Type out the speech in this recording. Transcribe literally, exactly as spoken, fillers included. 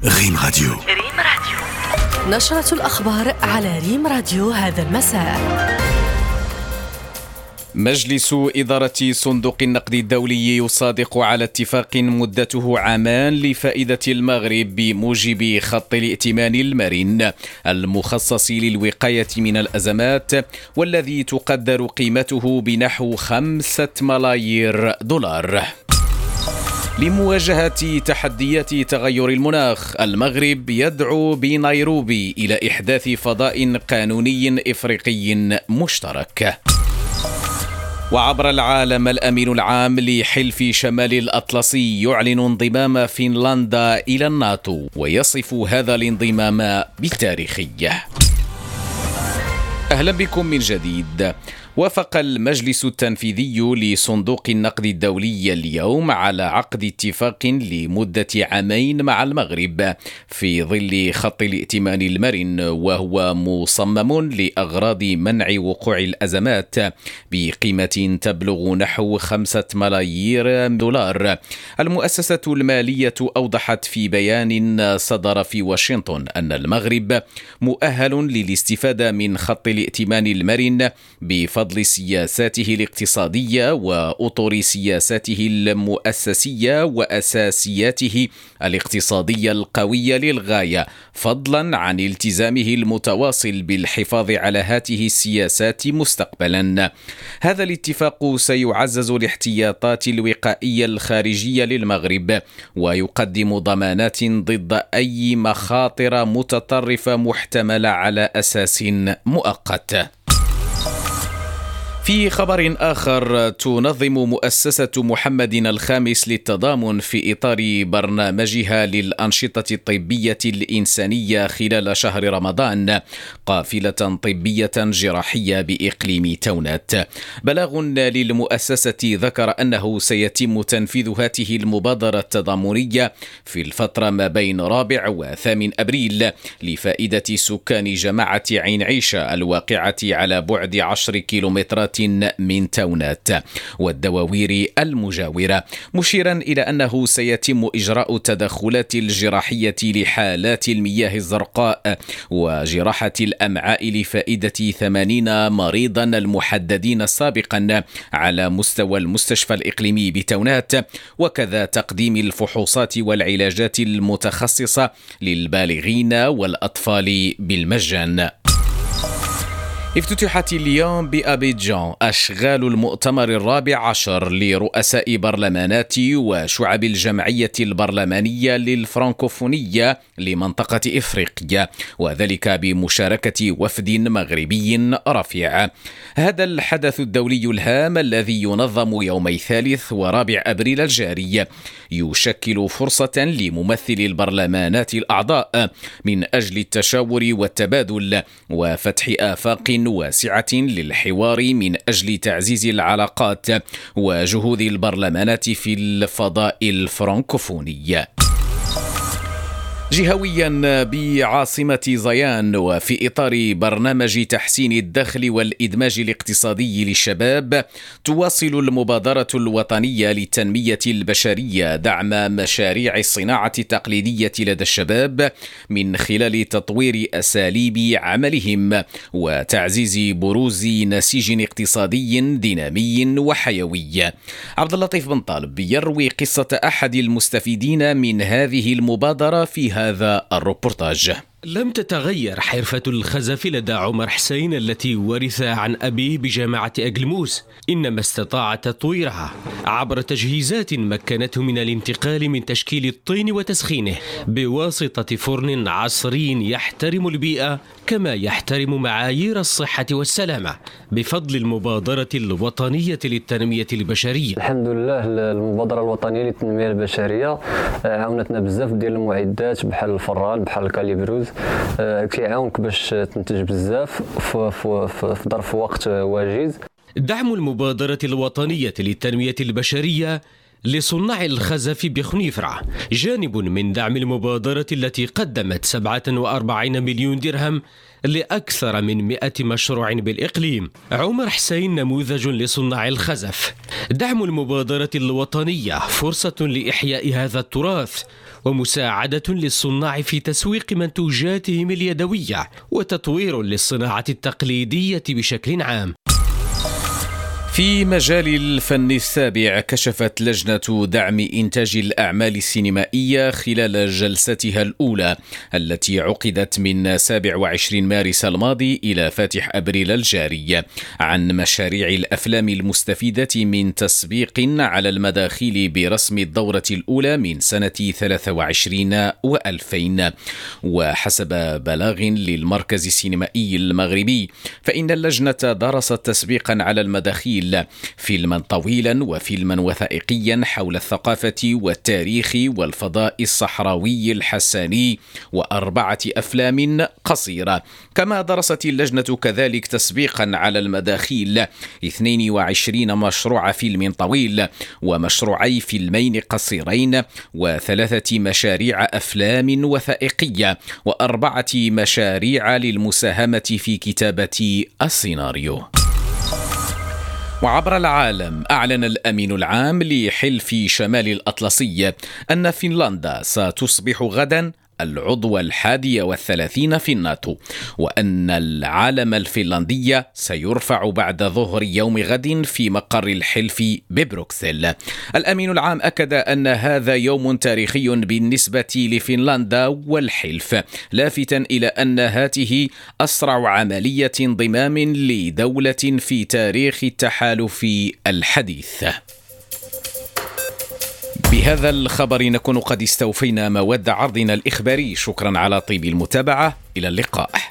ريم راديو. ريم راديو نشرة الأخبار على ريم راديو هذا المساء. مجلس إدارة صندوق النقد الدولي يصادق على اتفاق مدته عامان لفائدة المغرب بموجب خط الائتمان المرن المخصص للوقاية من الأزمات، والذي تقدر قيمته بنحو خمسة ملايير دولار. لمواجهة تحديات تغير المناخ، المغرب يدعو بنيروبي إلى إحداث فضاء قانوني إفريقي مشترك. وعبر العالم، الأمين العام لحلف شمال الأطلسي يعلن انضمام فنلندا إلى الناتو ويصف هذا الانضمام بالتاريخي. أهلا بكم من جديد. وافق المجلس التنفيذي لصندوق النقد الدولي اليوم على عقد اتفاق لمدة عامين مع المغرب في ظل خط الائتمان المرن، وهو مصمم لأغراض منع وقوع الأزمات بقيمة تبلغ نحو خمسة ملايير دولار. المؤسسة المالية أوضحت في بيان صدر في واشنطن أن المغرب مؤهل للاستفادة من خط الائتمان المرن بفضل بفضل سياساته الاقتصادية وأطر سياساته المؤسسية وأساسياته الاقتصادية القوية للغاية، فضلا عن التزامه المتواصل بالحفاظ على هذه السياسات مستقبلا. هذا الاتفاق سيعزز الاحتياطات الوقائية الخارجية للمغرب ويقدم ضمانات ضد أي مخاطر متطرفة محتملة على أساس مؤقت. في خبر آخر، تنظم مؤسسة محمد الخامس للتضامن في إطار برنامجها للأنشطة الطبية الإنسانية خلال شهر رمضان قافلة طبية جراحية بإقليم تونات. بلاغ للمؤسسة ذكر أنه سيتم تنفيذ هذه المبادرة التضامنية في الفترة ما بين رابع وثامن أبريل لفائدة سكان جماعة عين عيشة الواقعة على بعد عشر كيلومترات من تونات والدواوير المجاورة، مشيرا إلى أنه سيتم إجراء التدخلات الجراحية لحالات المياه الزرقاء وجراحة الأمعاء لفائدة ثمانين مريضا المحددين سابقا على مستوى المستشفى الإقليمي بتونات، وكذا تقديم الفحوصات والعلاجات المتخصصة للبالغين والأطفال بالمجان. افتتحت اليوم بأبيجان أشغال المؤتمر الرابع عشر لرؤساء برلمانات وشعب الجمعية البرلمانية للفرنكوفونية لمنطقة إفريقيا، وذلك بمشاركة وفد مغربي رفيع. هذا الحدث الدولي الهام الذي ينظم يومي ثالث ورابع أبريل الجاري يشكل فرصة لممثل البرلمانات الأعضاء من أجل التشاور والتبادل وفتح آفاق واسعة للحوار من أجل تعزيز العلاقات وجهود البرلمانات في الفضاء الفرنكوفوني. جهويا بعاصمة زيان، وفي إطار برنامج تحسين الدخل والإدماج الاقتصادي للشباب، تواصل المبادرة الوطنية للتنمية البشرية دعم مشاريع الصناعة التقليدية لدى الشباب من خلال تطوير أساليب عملهم وتعزيز بروز نسيج اقتصادي دينامي وحيوي. عبد اللطيف بن طالب يروي قصة أحد المستفيدين من هذه المبادرة في هذا الروبورتاج. لم تتغير حرفة الخزف لدى عمر حسين التي ورثها عن أبيه بجامعة أجلموس، إنما استطاع تطويرها عبر تجهيزات مكنته من الانتقال من تشكيل الطين وتسخينه بواسطة فرن عصري يحترم البيئة كما يحترم معايير الصحة والسلامة بفضل المبادرة الوطنية للتنمية البشرية. الحمد لله المبادرة الوطنية للتنمية البشرية عاونتنا بزاف ديال المعدات بحال الفران بحال الكاليبروز، كيعاونك باش تنتج بزاف في ظرف وقت وجيز. دعم المبادرة الوطنية للتنمية البشرية لصناع الخزف بخنيفرة جانب من دعم المبادرة التي قدمت سبعة وأربعين مليون درهم لأكثر من مئة مشروع بالإقليم. عمر حسين نموذج لصناع الخزف. دعم المبادرة الوطنية فرصة لإحياء هذا التراث ومساعدة للصناع في تسويق منتوجاتهم اليدوية، وتطوير للصناعة التقليدية بشكل عام. في مجال الفن السابع، كشفت لجنة دعم إنتاج الأعمال السينمائية خلال جلستها الأولى التي عقدت من سابع وعشرين مارس الماضي إلى فاتح أبريل الجاري عن مشاريع الأفلام المستفيدة من تسبيق على المداخيل برسم الدورة الأولى من سنة ثلاثة وعشرين وألفين. وحسب بلاغ للمركز السينمائي المغربي، فإن اللجنة درست تسبيقا على المداخيل فيلما طويلا وفيلما وثائقيا حول الثقافة والتاريخ والفضاء الصحراوي الحساني، وأربعة أفلام قصيرة. كما درست اللجنة كذلك تسبيقا على المداخيل اثنين وعشرين مشروع فيلم طويل ومشروعي فيلمين قصيرين وثلاثة مشاريع أفلام وثائقية وأربعة مشاريع للمساهمة في كتابة السيناريو. وعبر العالم، أعلن الأمين العام لحلف شمال الأطلسي أن فنلندا ستصبح غدا العضو الحادي والثلاثين في الناتو، وأن العلم الفنلندي سيرفع بعد ظهر يوم غد في مقر الحلف ببروكسل. الأمين العام أكد أن هذا يوم تاريخي بالنسبة لفنلندا والحلف، لافتا إلى أن هذه أسرع عملية انضمام لدولة في تاريخ التحالف الحديث. بهذا الخبر نكون قد استوفينا مواد عرضنا الإخباري. شكرا على طيب المتابعة، إلى اللقاء.